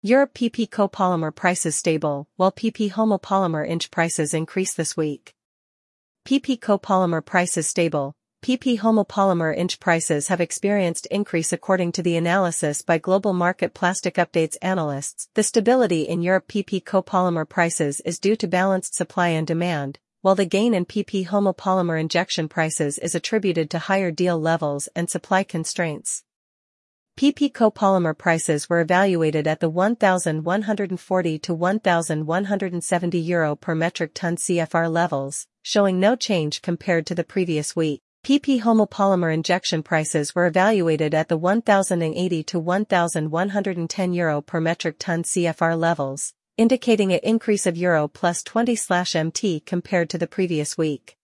Europe PP copolymer prices stable, while PP homopolymer inch prices increase this week. PP copolymer prices stable. PP homopolymer inch prices have experienced increase according to the analysis by Global Market Plastic Updates analysts. The stability in Europe PP copolymer prices is due to balanced supply and demand, while the gain in PP homopolymer injection prices is attributed to higher deal levels and supply constraints. PP copolymer prices were evaluated at the 1,140 to 1,170 euro per metric ton CFR levels, showing no change compared to the previous week. PP homopolymer injection prices were evaluated at the 1,080 to 1,110 euro per metric ton CFR levels, indicating an increase of euro plus 20/MT compared to the previous week.